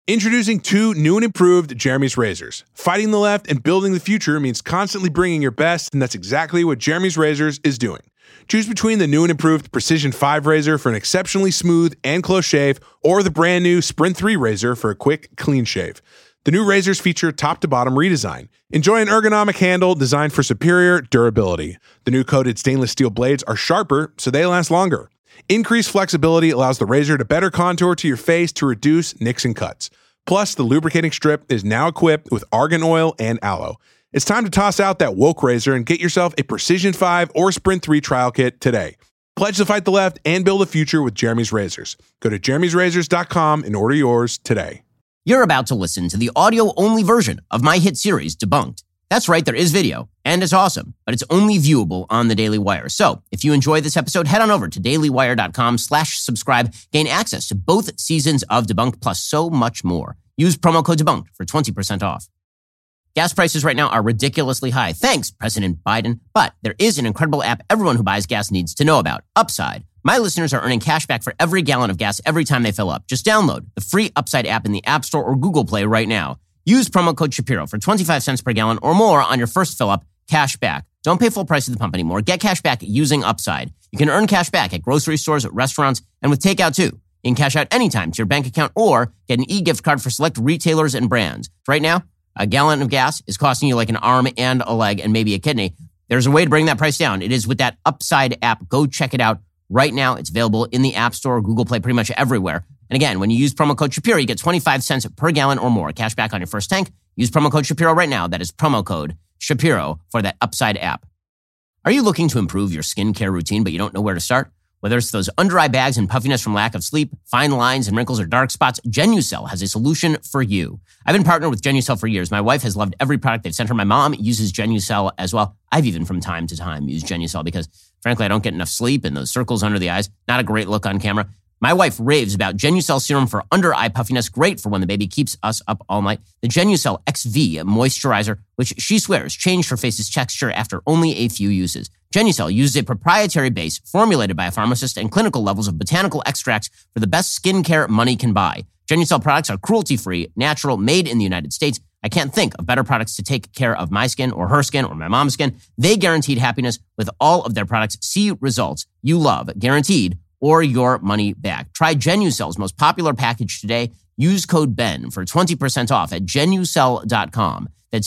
Introducing two new and improved Jeremy's razors. Fighting the left and building the future means constantly bringing your best, and that's exactly what Jeremy's Razors is doing. Choose between the new and improved Precision 5 razor for an exceptionally smooth and close shave, or the brand new Sprint 3 razor for a quick, clean shave. The new razors feature top-to-bottom redesign. Enjoy an ergonomic handle designed for superior durability. The new coated stainless steel blades are sharper, so they last longer. Increased flexibility allows the razor to better contour to your face to reduce nicks and cuts. Plus, the lubricating strip is now equipped with argan oil and aloe. It's time to toss out that woke razor and get yourself a Precision 5 or Sprint 3 trial kit today. Pledge to fight the left and build a future with Jeremy's Razors. Go to jeremy'srazors.com and order yours today. You're about to listen to the audio-only version of my hit series, Debunked. That's right, there is video, and it's awesome, but it's only viewable on the Daily Wire. So if you enjoy this episode, head on over to dailywire.com/subscribe. Gain access to both seasons of Debunked, plus so much more. Use promo code Debunked for 20% off. Gas prices right now are ridiculously high. Thanks, President Biden. But there is an incredible app everyone who buys gas needs to know about, Upside. My listeners are earning cash back for every gallon of gas every time they fill up. Just download the free Upside app in the App Store or Google Play right now. Use promo code Shapiro for 25 cents per gallon or more on your first fill-up. Cash back. Don't pay full price at the pump anymore. Get cash back using Upside. You can earn cash back at grocery stores, restaurants, and with takeout too. You can cash out anytime to your bank account or get an e-gift card for select retailers and brands. Right now, a gallon of gas is costing you like an arm and a leg and maybe a kidney. There's a way to bring that price down. It is with that Upside app. Go check it out right now. It's available in the App Store, Google Play, pretty much everywhere. And again, when you use promo code Shapiro, you get 25 cents per gallon or more cash back on your first tank. Use promo code Shapiro right now. That is promo code Shapiro for that Upside app. Are you looking to improve your skincare routine, but you don't know where to start? Whether it's those under-eye bags and puffiness from lack of sleep, fine lines and wrinkles or dark spots, Genucel has a solution for you. I've been partnered with Genucel for years. My wife has loved every product they've sent her. My mom uses Genucel as well. I've even from time to time used Genucel because, frankly, I don't get enough sleep and those circles under the eyes, not a great look on camera. My wife raves about Genucel serum for under-eye puffiness, great for when the baby keeps us up all night. The Genucel XV moisturizer, which she swears changed her face's texture after only a few uses. Genucel uses a proprietary base formulated by a pharmacist and clinical levels of botanical extracts for the best skincare money can buy. Genucel products are cruelty-free, natural, made in the United States. I can't think of better products to take care of my skin or her skin or my mom's skin. They guaranteed happiness with all of their products. See results you love, guaranteed, or your money back. Try Genucel's most popular package today. Use code BEN for 20% off at Genucel.com. That's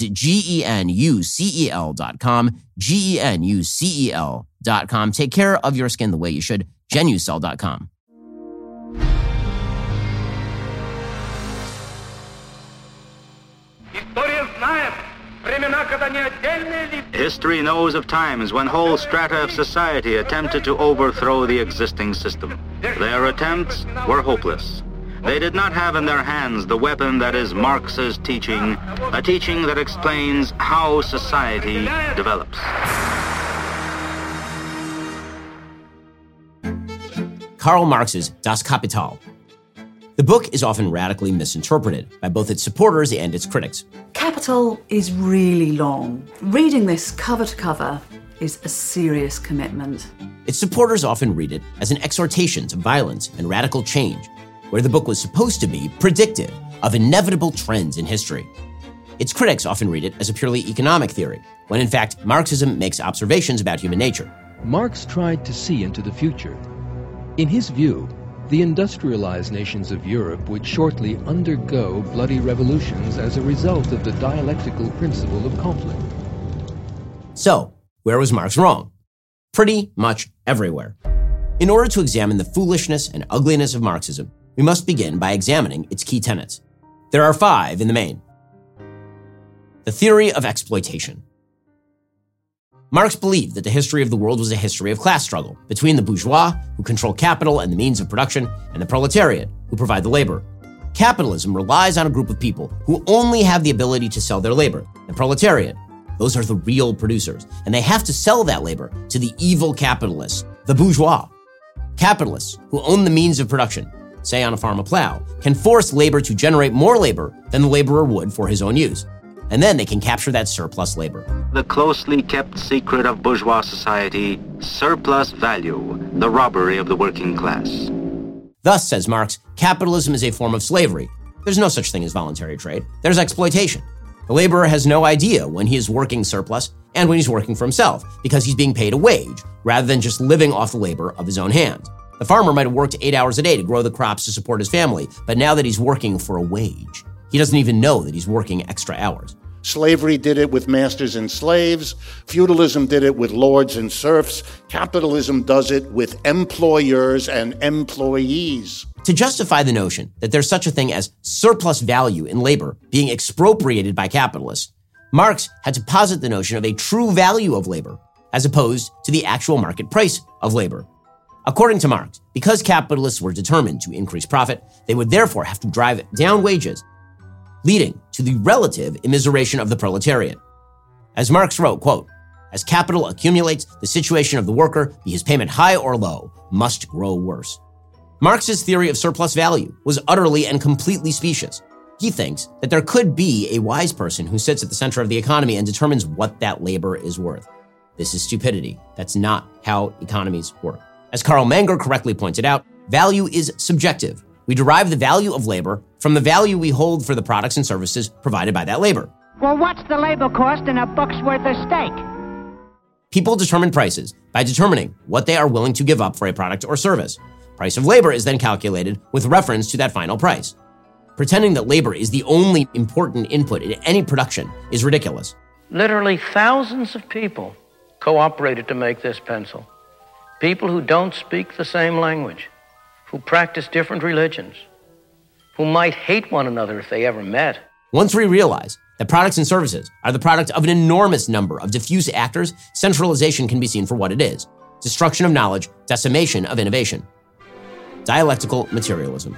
Genucel.com. Genucel.com. Take care of your skin the way you should. Genucel.com. History knows of times when whole strata of society attempted to overthrow the existing system. Their attempts were hopeless. They did not have in their hands the weapon that is Marx's teaching, a teaching that explains how society develops. Karl Marx's Das Kapital. The book is often radically misinterpreted by both its supporters and its critics. Capital is really long. Reading this cover to cover is a serious commitment. Its supporters often read it as an exhortation to violence and radical change, where the book was supposed to be predictive of inevitable trends in history. Its critics often read it as a purely economic theory, when in fact Marxism makes observations about human nature. Marx tried to see into the future. In his view, the industrialized nations of Europe would shortly undergo bloody revolutions as a result of the dialectical principle of conflict. So, where was Marx wrong? Pretty much everywhere. In order to examine the foolishness and ugliness of Marxism, we must begin by examining its key tenets. There are 5 in the main. The theory of exploitation. Marx believed that the history of the world was a history of class struggle between the bourgeois, who control capital and the means of production, and the proletariat, who provide the labor. Capitalism relies on a group of people who only have the ability to sell their labor, the proletariat. Those are the real producers, and they have to sell that labor to the evil capitalists, the bourgeois. Capitalists, who own the means of production, say on a farm a plow, can force labor to generate more labor than the laborer would for his own use. And then they can capture that surplus labor. The closely kept secret of bourgeois society, surplus value, the robbery of the working class. Thus, says Marx, capitalism is a form of slavery, There's no such thing as voluntary trade. There's exploitation. The laborer has no idea when he is working surplus and when he's working for himself, because he's being paid a wage rather than just living off the labor of his own hands. The farmer might have worked 8 hours a day to grow the crops to support his family, but now that he's working for a wage, he doesn't even know that he's working extra hours. Slavery did it with masters and slaves. Feudalism did it with lords and serfs. Capitalism does it with employers and employees. To justify the notion that there's such a thing as surplus value in labor being expropriated by capitalists, Marx had to posit the notion of a true value of labor, as opposed to the actual market price of labor. According to Marx, because capitalists were determined to increase profit, they would therefore have to drive down wages, leading to the relative immiseration of the proletariat. As Marx wrote, quote, "As capital accumulates, the situation of the worker, be his payment high or low, must grow worse." Marx's theory of surplus value was utterly and completely specious. He thinks that there could be a wise person who sits at the center of the economy and determines what that labor is worth. This is stupidity. That's not how economies work. As Karl Menger correctly pointed out, value is subjective. We derive the value of labor from the value we hold for the products and services provided by that labor. Well, what's the labor cost in a buck's worth of steak? People determine prices by determining what they are willing to give up for a product or service. Price of labor is then calculated with reference to that final price. Pretending that labor is the only important input in any production is ridiculous. Literally thousands of people cooperated to make this pencil. People who don't speak the same language, who practice different religions, who might hate one another if they ever met. Once we realize that products and services are the product of an enormous number of diffuse actors, centralization can be seen for what it is: destruction of knowledge, decimation of innovation. Dialectical materialism.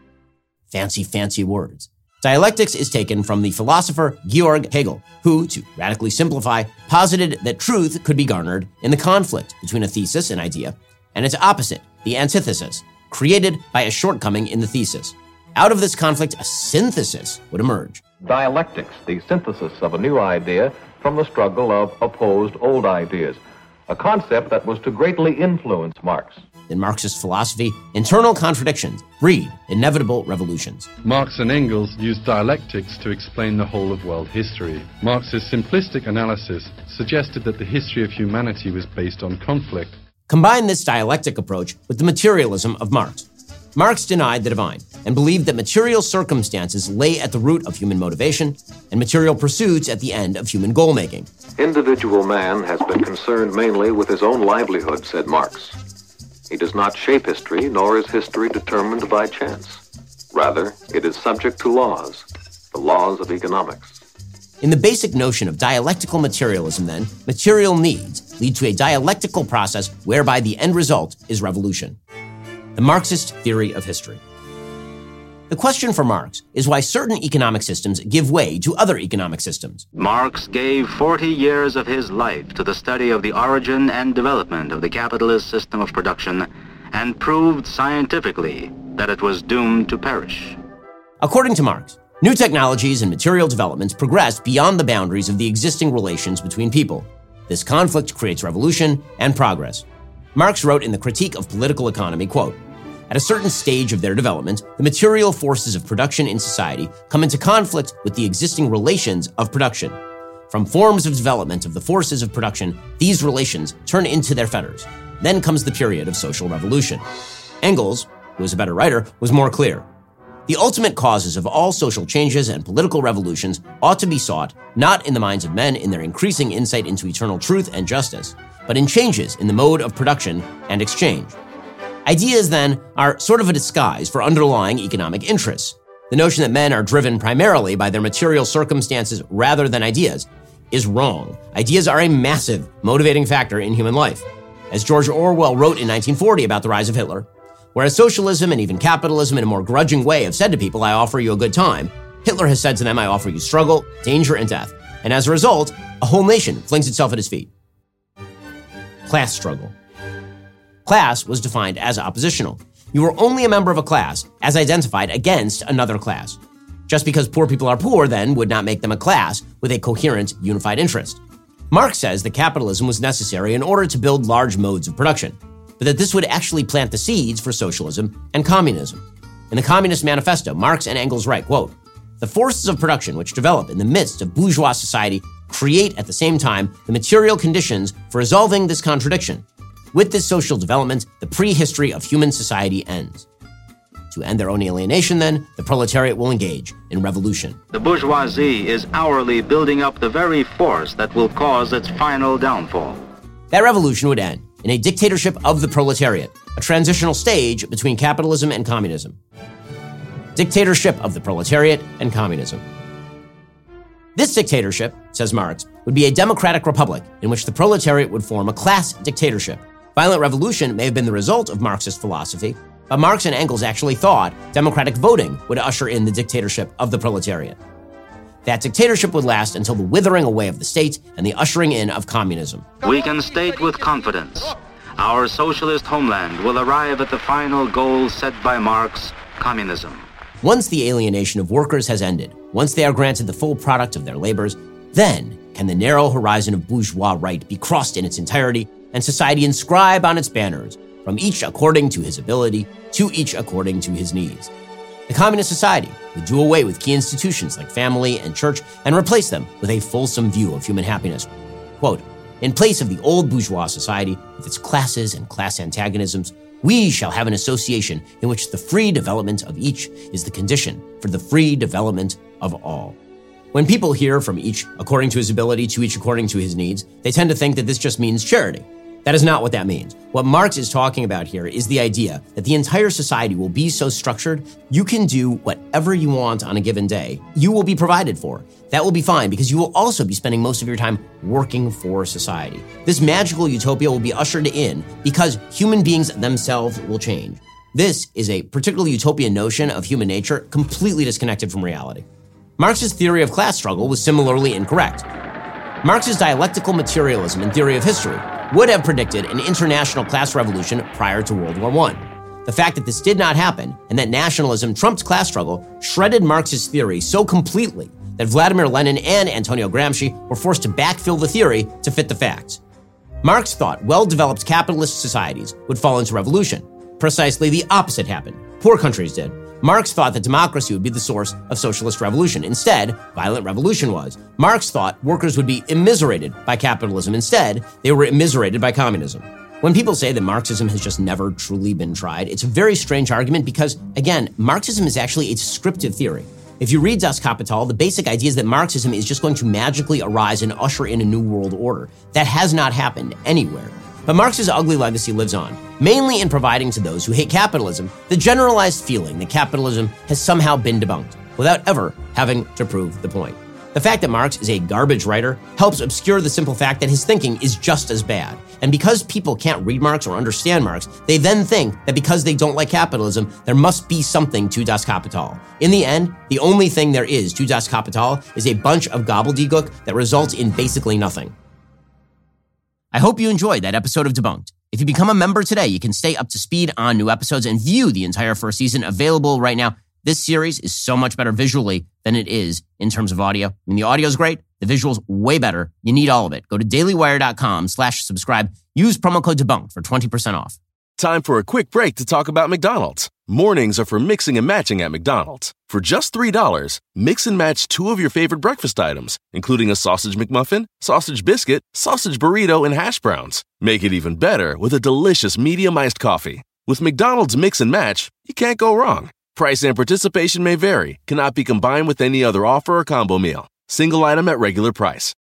Fancy words. Dialectics is taken from the philosopher Georg Hegel, who, to radically simplify, posited that truth could be garnered in the conflict between a thesis, an idea, and its opposite, the antithesis, created by a shortcoming in the thesis. Out of this conflict, a synthesis would emerge. Dialectics, the synthesis of a new idea from the struggle of opposed old ideas, a concept that was to greatly influence Marx. In Marxist philosophy, internal contradictions breed inevitable revolutions. Marx and Engels used dialectics to explain the whole of world history. Marx's simplistic analysis suggested that the history of humanity was based on conflict. Combine this dialectic approach with the materialism of Marx. Marx denied the divine and believed that material circumstances lay at the root of human motivation and material pursuits at the end of human goal-making. Individual man has been concerned mainly with his own livelihood, said Marx. He does not shape history, nor is history determined by chance. Rather, it is subject to laws, the laws of economics. In the basic notion of dialectical materialism, then, material needs lead to a dialectical process whereby the end result is revolution. The Marxist theory of history. The question for Marx is why certain economic systems give way to other economic systems. Marx gave 40 years of his life to the study of the origin and development of the capitalist system of production and proved scientifically that it was doomed to perish. According to Marx, new technologies and material developments progress beyond the boundaries of the existing relations between people. This conflict creates revolution and progress. Marx wrote in the Critique of Political Economy, quote, "At a certain stage of their development, the material forces of production in society come into conflict with the existing relations of production. From forms of development of the forces of production, these relations turn into their fetters. Then comes the period of social revolution." Engels, who was a better writer, was more clear. The ultimate causes of all social changes and political revolutions ought to be sought not in the minds of men in their increasing insight into eternal truth and justice, but in changes in the mode of production and exchange. Ideas, then, are sort of a disguise for underlying economic interests. The notion that men are driven primarily by their material circumstances rather than ideas is wrong. Ideas are a massive motivating factor in human life. As George Orwell wrote in 1940 about the rise of Hitler, whereas socialism and even capitalism in a more grudging way have said to people, "I offer you a good time," Hitler has said to them, "I offer you struggle, danger, and death." And as a result, a whole nation flings itself at his feet. Class struggle. Class was defined as oppositional. You were only a member of a class as identified against another class. Just because poor people are poor, then, would not make them a class with a coherent, unified interest. Marx says that capitalism was necessary in order to build large modes of production, but that this would actually plant the seeds for socialism and communism. In the Communist Manifesto, Marx and Engels write, quote, "The forces of production which develop in the midst of bourgeois society create at the same time the material conditions for resolving this contradiction. With this social development, the prehistory of human society ends." To end their own alienation, then, the proletariat will engage in revolution. The bourgeoisie is hourly building up the very force that will cause its final downfall. That revolution would end in a dictatorship of the proletariat, a transitional stage between capitalism and communism. Dictatorship of the proletariat and communism. This dictatorship, says Marx, would be a democratic republic in which the proletariat would form a class dictatorship. Violent revolution may have been the result of Marxist philosophy, but Marx and Engels actually thought democratic voting would usher in the dictatorship of the proletariat. That dictatorship would last until the withering away of the state and the ushering in of communism. We can state with confidence, our socialist homeland will arrive at the final goal set by Marx, communism. Once the alienation of workers has ended, once they are granted the full product of their labors, then can the narrow horizon of bourgeois right be crossed in its entirety and society inscribe on its banners, from each according to his ability, to each according to his needs. The communist society would do away with key institutions like family and church and replace them with a fulsome view of human happiness. Quote, "In place of the old bourgeois society, with its classes and class antagonisms, we shall have an association in which the free development of each is the condition for the free development of all." When people hear from each according to his ability to each according to his needs, they tend to think that this just means charity. That is not what that means. What Marx is talking about here is the idea that the entire society will be so structured, you can do whatever you want on a given day. You will be provided for. That will be fine because you will also be spending most of your time working for society. This magical utopia will be ushered in because human beings themselves will change. This is a particularly utopian notion of human nature completely disconnected from reality. Marx's theory of class struggle was similarly incorrect. Marx's dialectical materialism and theory of history would have predicted an international class revolution prior to World War I. The fact that this did not happen and that nationalism trumped class struggle shredded Marx's theory so completely that Vladimir Lenin and Antonio Gramsci were forced to backfill the theory to fit the facts. Marx thought well-developed capitalist societies would fall into revolution. Precisely the opposite happened. Poor countries did. Marx thought that democracy would be the source of socialist revolution. Instead, violent revolution was. Marx thought workers would be immiserated by capitalism. Instead, they were immiserated by communism. When people say that Marxism has just never truly been tried, it's a very strange argument because, again, Marxism is actually a descriptive theory. If you read Das Kapital, the basic idea is that Marxism is just going to magically arise and usher in a new world order. That has not happened anywhere. But Marx's ugly legacy lives on, mainly in providing to those who hate capitalism the generalized feeling that capitalism has somehow been debunked, without ever having to prove the point. The fact that Marx is a garbage writer helps obscure the simple fact that his thinking is just as bad. And because people can't read Marx or understand Marx, they then think that because they don't like capitalism, there must be something to Das Kapital. In the end, the only thing there is to Das Kapital is a bunch of gobbledygook that results in basically nothing. I hope you enjoyed that episode of Debunked. If you become a member today, you can stay up to speed on new episodes and view the entire first season available right now. This series is so much better visually than it is in terms of audio. I mean, the audio is great. The visual's way better. You need all of it. Go to dailywire.com/subscribe. Use promo code DEBUNKED for 20% off. Time for a quick break to talk about McDonald's. Mornings are for mixing and matching at McDonald's. For just $3, mix and match 2 of your favorite breakfast items, including a sausage McMuffin, sausage biscuit, sausage burrito, and hash browns. Make it even better with a delicious medium iced coffee. With McDonald's Mix and Match, you can't go wrong. Price and participation may vary, cannot be combined with any other offer or combo meal. Single item at regular price.